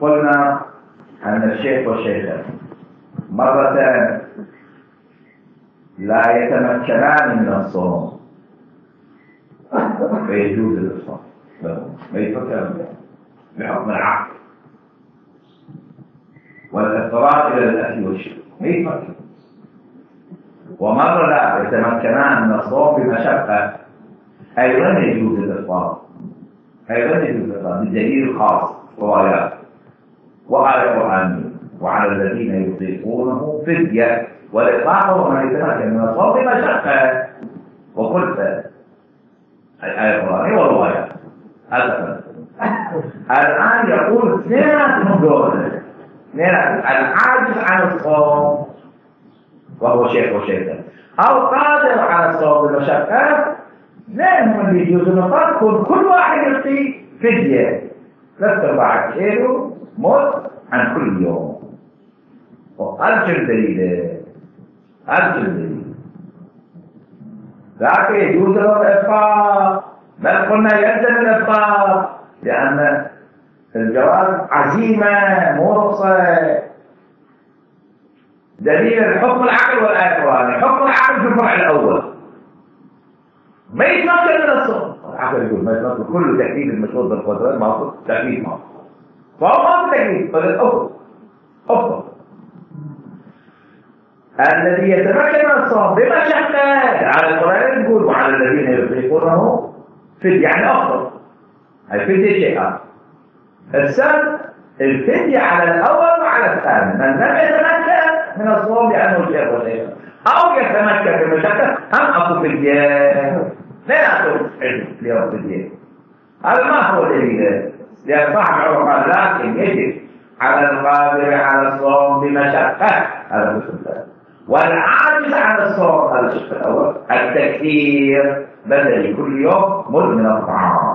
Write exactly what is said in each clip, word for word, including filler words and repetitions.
قلنا أن الشيخ والشيخة مرتان لا يتمكنان من الصوم فيجوز الإفطار لهم، ما يفكر بحكم العقل والاضطرار إلى الأكل والشرب، ما يفكر. ومرة لا يتمكنان من الصوم بمشقة، أيضا يجوز الإفطار، أيضا يجوز الإفطار بالدليل الخاص روايات وآية قرآنية. وعلى الذين يطيقونه فدية، والإطلاق هو من يتمكن من الصوم بمشقة وكلفة، الآية القرآنية والروايات. الآن يقول اثنين من دول، العاجز عن الصوم وهو شيخ وشيخة، أو قادر على الصوم بالمشقة، اثنين هم اللي يجوز الإفطار، كل واحد يعطي فدية ثلاثة أربعة كيلو مد عن كل يوم. وأرجو الدليل، أرجو الدليل، لكن يجوز الإفطار، بل قلنا يلزم الإفطار، لأن الجواز عزيمة مو رخصة. دليل الحكم العقل والآية القرآنية. حكم العقل في الفرع الأول ما يتمكن من الصوم، العقل يقول ما يتمكن، كل تكليف المشروط بالقدرات ما تكليف ما فهو ما تكليف، فالأفضل أفضل الذي يتمكن من الصوم بمشقة على القرآن يقول وعلى الذين يطيقونه فدية، يعني أفضل. الفدية شيء آخر. السبب الفدية على الأول وعلى الثاني. من لم يتمكن من الصوم لأنه شيخ وشيخ أو يتمكن بالمشقة هم أكو فدية، لا أكو اليوم فدية. هذا ما هو دليل، لأن صاحب عمر لكن يجب على القادر على الصوم بمشقة، هذا مثل، والعاجز عن الصوم هذا الشق الأول التكثير بدل كل يوم مد من الطعام.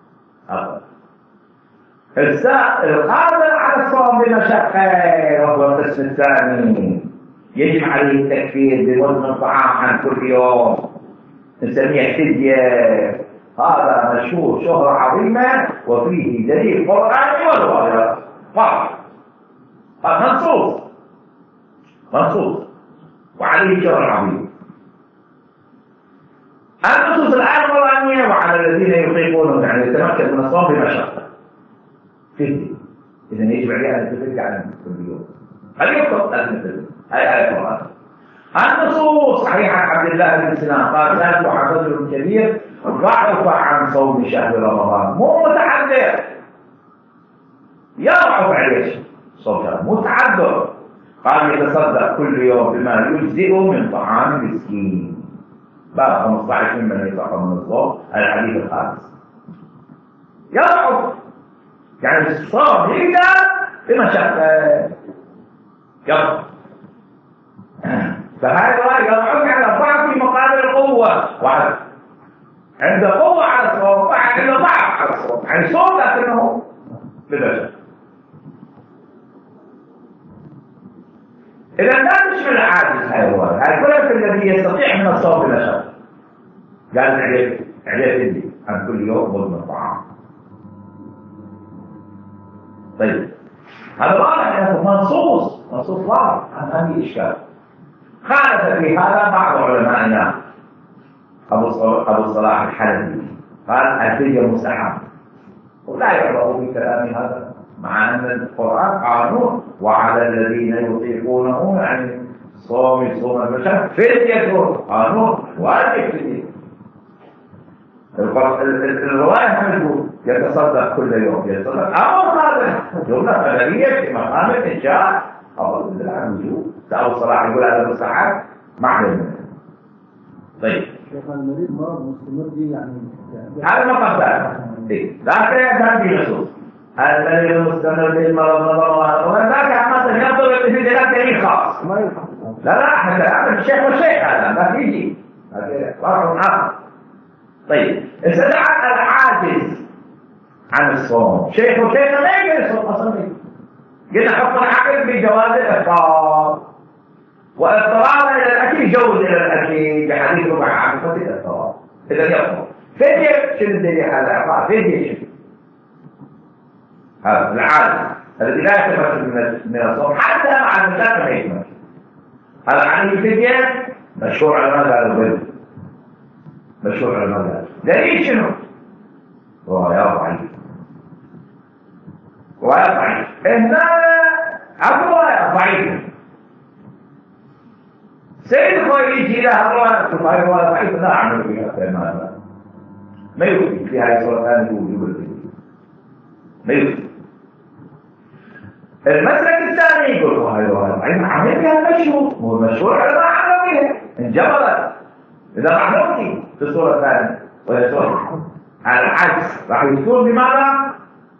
القادر على الصوم بمشقة وهو القسم الثاني يجب عليه التكفير بمد من الطعام عن كل يوم، نسميه فدية. هذا مشهور شهرة عظيمة وفيه دليل قرآني وروايات واضح، هذا منصوص منصوص وعليه شهر عظيم. النصوص الآية القرآنية وعلى الذين يطيقونه يعني يتمكن من الصوم بمشقة فدية، إذا يجب عليه أن يتفدى عن كل يوم، هل يفضل أن يتفدى؟ هاي آية القرآن. النصوص صحيح عن عبد الله بن سنان قال لا يدفع رجل كبير ضعف عن صوم شهر رمضان، مو متعذر يضعف عليه صوم شهر متعذر، قال يتصدق كل يوم بما يجزئ من طعام مسكين. باب خمسة عشر ممن يطعم من الصوم، الحديث الخامس. يضعف يعني الصوم يقدر بمشقة يضعف، فهذا الرأي يضعف على ضعف في مقابل القوة، وعلى عند قوة على الصوم وعند ضعف على الصوم، يعني صوم لكنه بمشقة. إذا لا تشمل العاجز هاي الرواية، هاي كلها الذي يستطيع من الصوم بمشقة، قال عليه عليه فدية عن كل يوم مد من الطعام. طيب هذا واضح انه منصوص منصوص واضح عن هذه الاشكال. خالف في هذا بعض علمائنا ابو ابو الصلاح الحلبي قال الفدية مستحب، ولا يعرف في كلام هذا مع ان القران قانون وعلى الذين يطيقونه يعني صوم صوم المشقة فدية، قانون واجب فدية. الرواية تقول يتصدق كل يوم، يتصدق أمر هذا جملة قدرية في مقام الإنشاء أو الوجوب. أبو صلاح يقول هذا مستحب معلوم. طيب شيخ المريض مرض مستمر دي يعني هذا ما قصده، لكن هذه نصوص المريض المستمر بالمرض مرض وذاك عامة ينظر في دلالة دليل خاص ما ينفع. لا لا حتى هذا الشيخ والشيخ هذا ما فيجي هذا فرع آخر. طيب استدعى العاجز عن الصوم شيخ وشيخ ما يقدر يصوم اصلا، قلنا حكم العقل بجواز الافطار، واضطرارا الى الاكل جوز الى الاكل بحديث ربع عاقبه الاضطرار، اذا يفطر فدية. شنو الدليل على الاعطاء فدية؟ شنو هذا العاجز الذي لا يتمثل من الصوم حتى مع المسافة ما يتمثل. هذا عن الفدية مشهور على ماذا الغد، مشهور على ماذا دليل شنو؟ روايات ضعيفة، روايات ضعيفة. هنا عبد روايات ضعيفة. سيد خويلي يجي لها روايات ضعيفة لا أعمل بها ما ما يكفي في هذه الصورة ثانية وجوب الفدية ما يكفي. المسلك الثاني يقول هاي رواية ضعيفة عمل بها مشهور، هو مشهور على ما عمل بها انجبرت. إذا راح نحكي في الصورة الثانية وهي صورة على العكس راح يكون بمعنى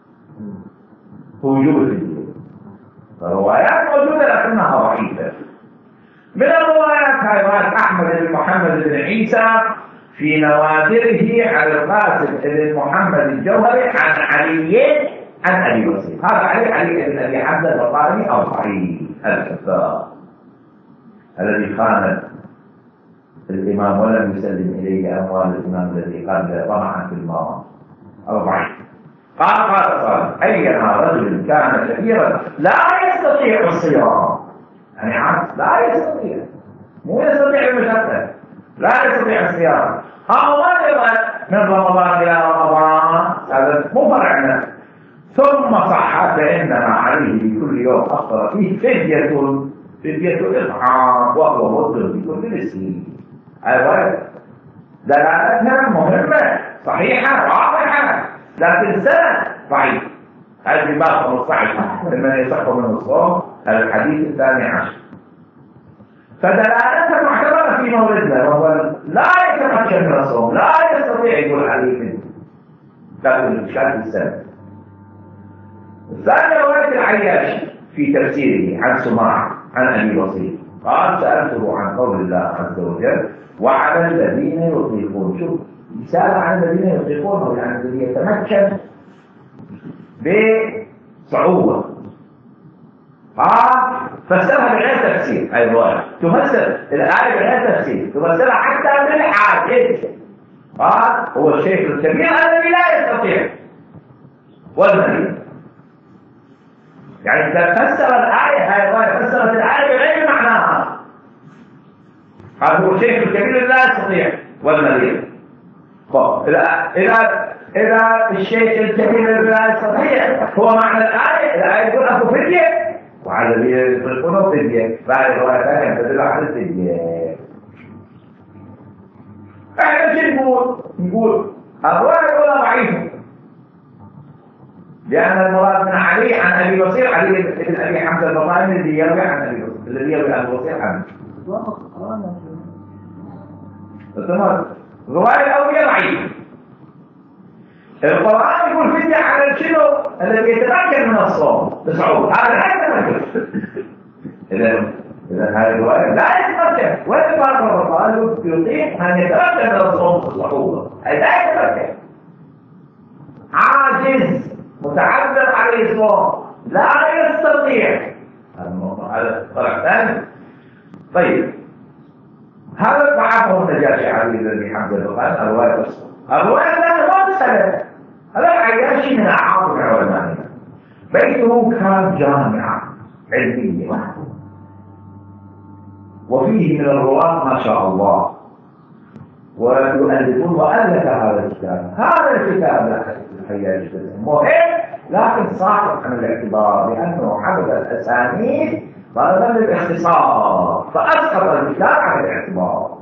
وجوب الفدية. الروايات موجودة لكنها ضعيفة. من الروايات هاي رواية أحمد بن محمد بن عيسى في نوادره عن القاسم بن محمد الجوهري عن علي عن أبي بصير. هذا علي علي بن أبي حمزة البخاري أو ضعيف الكذاب الذي خان الإمام ولم يسلم إليه أموال الإمام الذي قال طمعا في المال أو ضعيف. قال قال صالح أيما رجل كان كثيرا لا يستطيع الصيام، يعني عكس لا يستطيع، مو يستطيع المشقة، لا يستطيع الصيام أو مرض من رمضان إلى رمضان، هذا مو فرعنا، ثم صح فإنما عليه بكل يوم أفطر فيه فدية فدية إطعام وهو مضر بكل مسكين. أيضا دلالتها مهمة صحيحة واضحة لكن سنة ضعيف. هذه باطل مصحح ممن يصح من الصوم الحديث الثاني عشر. فدلالتها معتبرة في موردنا وهو لا يتمكن من الصوم، لا يستطيع يقول عليه فدية لكن بشكل السنة. الثانية رواية العياشي في تفسيره عن سماع عن أبي بصير قال سألته عن قول الله عز وجل وعلى الذين يطيقون. شوف رسالة عن الذين يطيقونه، يعني الذي يتمكن بصعوبة. قال فسرها بغير تفسير. أي رواية تفسر الآية بغير تفسير، تفسرها حتى بالحاجة. قال هو الشيخ الكبير الذي لا يستطيع والمريض. يعني إذا فسر الآية هاي الرواية فسرت الآية بغير معناها. قال هو الشيخ الكبير لا يستطيع والمريض. إذا إذا إذا الشيخ الكبير لا يستطيع هو معنى الآية، الآية يقول أكو فدية وعلى الذين يطلقونه فدية. بعد الرواية ثانية تدل على الفدية. إحنا شو نقول؟ نقول الرواية الأولى ضعيفة لأن المراد من علي عن أبي بصير علي بن أبي حمزة البخاري الذي يروي عن أبي بصير الذي يروي عن أبي بصير عنه. تمام. الرواية الأولى ضعيفة. القرآن يقول فدية على شنو؟ الذي يتمكن من الصوم بصعوبة. هذا لا يتمكن. إذا إذا هذه الرواية لا يتمكن. وين فرق الرسول يطيق أن يتمكن من الصوم بصعوبة؟ أي لا يتمكن. عاجز متعذر عليه الصوم لا يستطيع. هذا الموضوع هذا طلع ثاني. طيب هذا ضعفه النجاشي علي بن حمزة البخاري الرواية الصوم. الرواية الثانية ما تسأله. هذا العياشي من أعاطف علمائنا. بيته كان جامعة علمية وفيه من الرواة ما شاء الله ويؤلفون وألف هذا الكتاب. هذا الكتاب الحياج مهم لكن صاحب عن الاعتبار لأنه حدث الأسانيد طلبا للاختصار فأسقط الكتاب عن الاعتبار.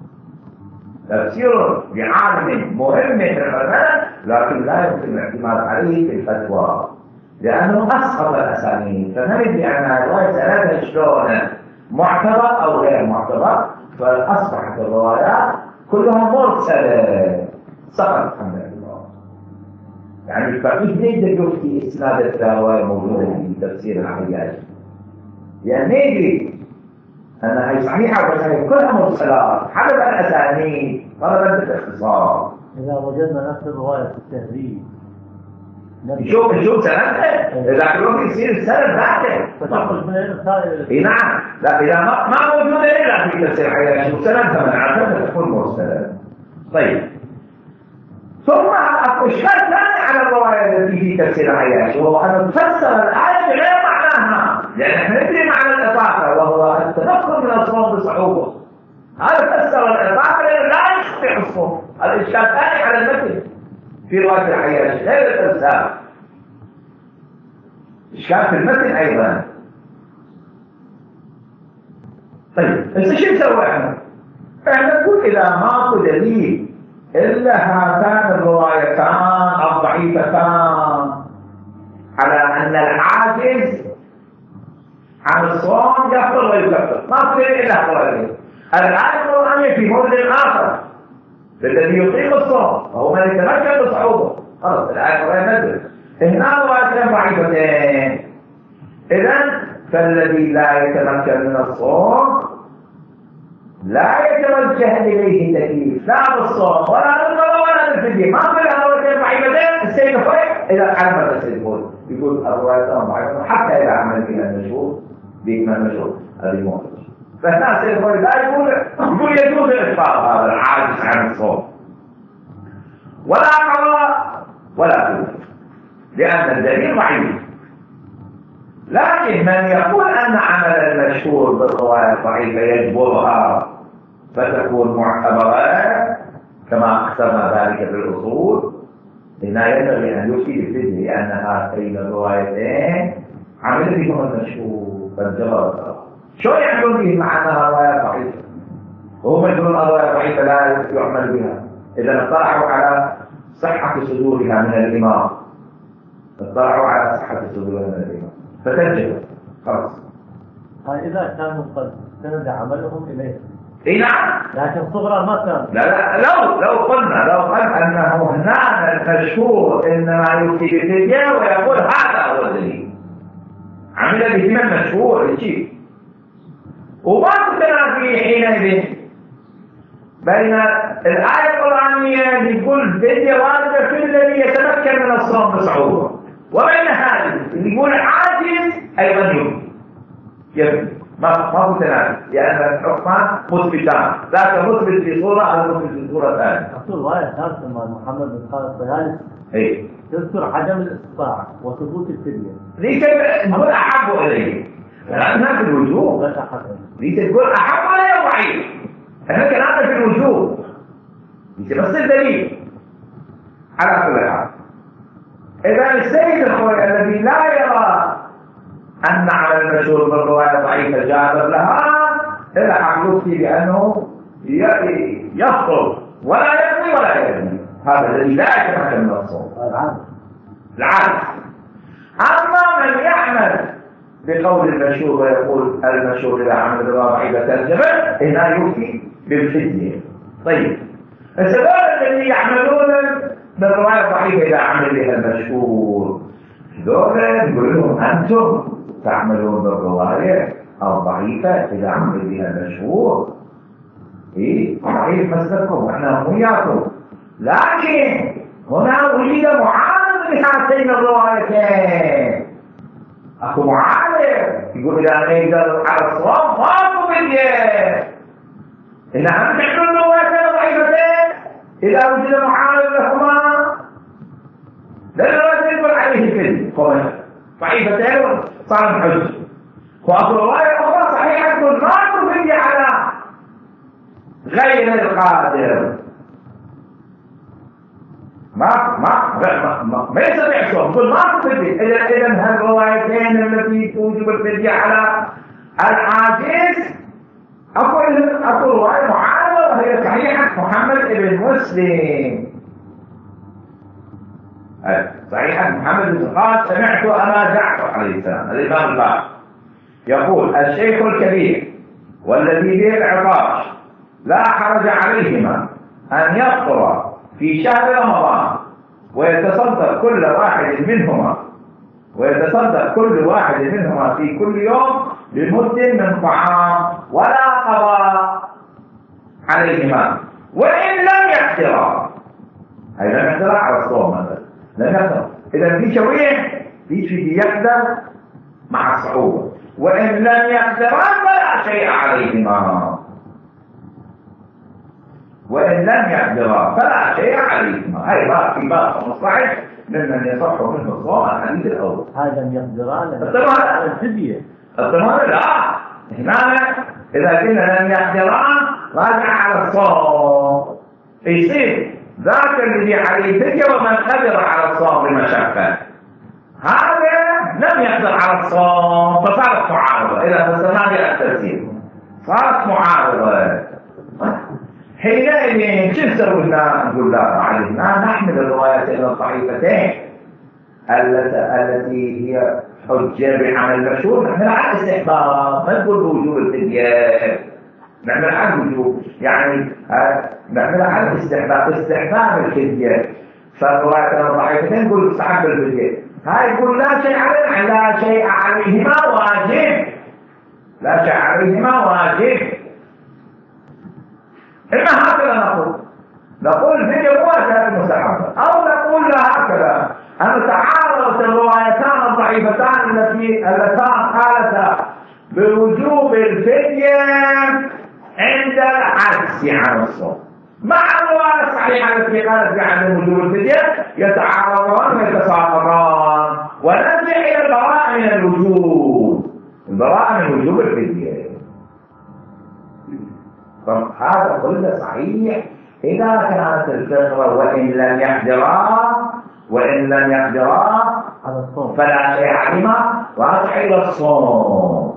تفسير بعالم مهم في العلماء لكن لا يمكن الاعتماد عليه في الفتوى لأنه أسقط الأسانيد. فنجد أن الرواية ثلاثة شلون معتبر أو غير معتبر، فأصبحت الروايات كلها مرسلة سقط عن الاعتبار. يعني الفقيه يقدر يفتي إسناد الرواية موجودة في تفسير الحياج لأن يدري أنها هي صحيحة وصحيحة كلها مرسلات حدث الأسانيد طلبا بالاختصار. إذا وجدنا نفس الرواية في التهذيب نشوف نشوف سنته إذا كلهم يصير السند ذاته فتخرج من السائل. إيه نعم. لا إذا ما ما موجودة إلا في تفسير الحياج وسندها من عرفتها تكون مرسلة. طيب ثم أكو إشكال ثاني على الرواية التي في تفسير عياش، وهو أن تفسر الآية بغير معناها، لأن احنا ندري معنى الإطاقة وهو التنقل من الصوم بصعوبة. هذا فسر الإطاقة لأنه لا يستطيع الصوم. الإشكال الثاني على المتن في رواية العياش غير الإرسال، إشكال في المتن أيضا. طيب هسه شو نسوي احنا؟ احنا نقول إذا ماكو دليل إلا هاتان الروايتان الضعيفتان على أن العاجز عن الصوم يفطر ويكفر، ما في إلا الروايتين. الآية القرآنية في موضع آخر الذي يطيق الصوم وهو من يتمكن بصعوبة، خلاص الآية القرآنية نزل. هنا روايتين ضعيفتين، إذن فالذي لا يتمكن من الصوم لا يتوجه إليه تكليف لا بالصوم ولا بالصلاة ولا بالفدية. ما في الروايتين ضعيفتين. السيد فريق إذا علم السيد يقول يقول الروايتين ضعيفتين حتى إذا عمل بها المشهور بما المشهور هذه موضوع. فهنا السيد فريق لا يقول يقول يجوز الإخبار هذا العاجز عن الصوم ولا قضاء ولا فدية لأن الدليل ضعيف. لكن من يقول أن عمل المشهور بالرواية الضعيفة يجبرها فتكون معتبرة كما أخذنا ذلك في الأصول، هنا ينبغي أن يفيد الفدية لأن هاتين الروايتين عمل بهم المشهور فالجبر. شو يعملون به مع أنها رواية ضعيفة؟ وهم يقولون الرواية الضعيفة لا يعمل بها. إذا اطلعوا على صحة صدورها من الإمام، اطلعوا على صحة صدورها من الإمام فتنجب خلاص. هاي إذا كانوا قد سند عملهم إليه. إيه نعم. لكن صغرى ما كان. لا لا لو لو قلنا لو قلنا أنه هنا المشهور إنما يفتي بالفدية ويقول هذا هو الدليل عمل به من مشهور الشيء وما كنا فيه حينئذ بين الآية القرآنية اللي يقول الفدية واجبة في الذي يتمكن من الصوم بصعوبة، وبين هذه اللي يقول عاجز أيضا يفدي. ما ما هو تنافي لأن الحكمان مثبتان، ذاك مثبت في صورة أو مثبت في صورة ثانية. أصل رواية ثالثة مع محمد بن خالد الطيالسي إيه تذكر عدم الاستطاعة وثبوت الفدية. ليش تقول أحب إليه؟ لأنها في الوجوب. لا أحب. ليش تقول أحب إليه ضعيف؟ إحنا كلامنا في الوجوب. ليش بس الدليل على كل حال. إذا السيد الخوي الذي لا يرى أن على المشهور بالرواية ضعيفة جاهز لها إلا حقوقي بأنه يفطر ولا يقضي ولا يقضي، هذا الذي لا يتمكن من الصوم العكس. العكس. أما من يعمل بقول المشهور ويقول المشهور إذا عمل بالرواية ضعيفة ترجمة هنا يوفي بالفدية. طيب السبب الذي يعملون بالرواية الضعيفة إذا عمل بها المشهور دول نقول لهم أنتم تعملون بالرواية الضعيفة إذا عمل بها المشهور. إيه صحيح مسلكم وإحنا وياكم، لكن هنا وجد معارض لهاتين الروايتين. أخو معارض يقول إذا نقدر على الصوم ما فدية. إذا هم تعملون الروايتين الضعيفتين إذا وجد معارض لهما لا يقول عليه الفدية ضعيفتين صار حج. وأخو رواية أخرى صحيحة تقول ما فدية على غير القادر. ما ما ما ما, ما يستطيع صوم تقول ما فدية. إذا إذا هالروايتين التي توجب الفدية على العاجز أقول أقول رواية معارضة وهي صحيحة محمد بن مسلم. صحيحة محمد بن قال سمعت أبا جعفر عليه السلام الإمام الباقر يقول الشيخ الكبير والذي به العطاش لا حرج عليهما أن يفطر في شهر رمضان ويتصدق كل واحد منهما ويتصدق كل واحد منهما في كل يوم بمد من طعام ولا قضاء عليهما وإن لم يقدرا. أي لم يقدرا على الصوم مثلا لم يقدر. إذا في شويه في شيء يقدر مع الصعوبة، وإن لم يقدرا فلا شيء عليهما وإن لم يقدرا فلا شيء عليهما. هاي باب في باب خمسة عشر ممن يصح منه الصوم الحديث الأول. هذا يقدران اضطرار على الفدية. اضطرار لا، هنا إذا كنا لم يقدران راجع على الصوم، يصير ذاك الذي عليه فدية ومن قدر على الصوم بمشقة، هذا لم يقدر على الصوم فصارت معارضة. إذا فسرنا بها التفسير صارت معارضة. حينئذ شو نسوي لنا؟ نقول لا علينا نحمل الروايتين الضعيفتين التي هي حجة بعمل المشهور، نحمل على الاستحباب، ما نقول بوجوب الفدية، نعمل على الوجوب، يعني نعمل على الاستحباب، استحباب الفدية. فالروايتين الضعيفتين نقول استحب الفدية، هاي يقول لا شيء علينا، لا شيء عليهما واجب، لا شيء عليهما واجب. إما هكذا نقول، نقول الفدية مواجهة المستحبة، أو نقول لا هكذا أن تعارضت الروايتان الضعيفتان التي اللتان قالتا بوجوب الفدية عند العجز عن الصوم، مع الرواية الصحيحة التي قالت بعدم وجوب الفدية، يتعارضان ويتساقطان، ونرجع إلى البراءة من الوجوب، البراءة من وجوب الفدية. هذا كله صحيح إذا كانت الفطرة وإن لم يحضرا وإن لم يحضرا على الصوم فلا شيء عليهما، وارجع إلى الصوم.